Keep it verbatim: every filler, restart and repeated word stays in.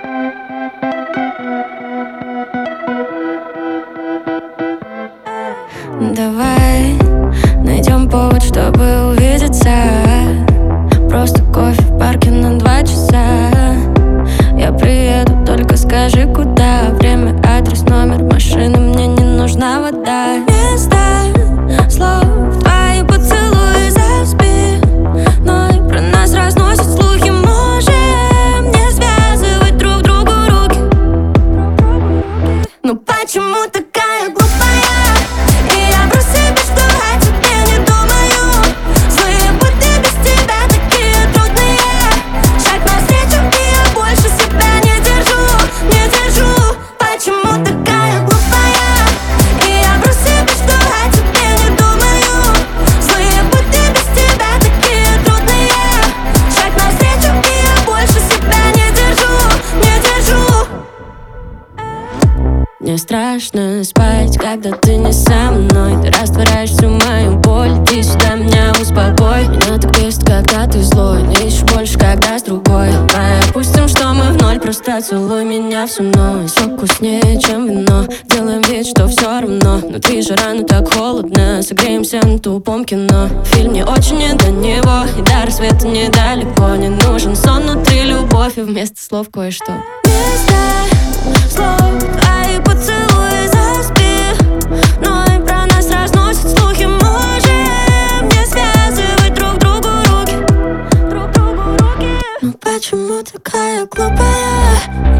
Давай найдем повод, чтобы увидеться. Просто кофе в парке на два часа. Я приеду, только скажи куда. Время, адрес, номер машины, мне не нужна вода. Вместо слов твои поцелуи за спиной про нас разносят слухи. Можем не связывать друг другу руки. Но почему такая глупая? И я вру себе, что о тебе не думаю. Злые будто без тебя такие трудные. Шаг навстречу, и я больше себя не держу, не держу. Почему такая глупая? И я вру себе, что о тебе не думаю. Злые будто без тебя такие трудные. Шаг навстречу, и я больше себя не держу, не держу. Мне страшно спать, когда ты не со мной. Ты растворяешь всю мою боль. Иди сюда, меня успокой. Меня так бесит, когда ты злой, но ищешь больше, когда с другой. Давай опустим, что мы в ноль. Просто целуй меня всю ночь. Все вкуснее, чем вино. Делаем вид, что все равно. Внутри жара, но так холодно. Согреемся на тупом кино. Фильм не очень не до него, и до рассвета недалеко. Не нужен сон, внутри любовь, и вместо слов кое-что. Вместо слов твои поцелуи за спиной про нас разносят слухи. Можем не связывать друг другу руки, друг другу руки. Но почему такая глупая?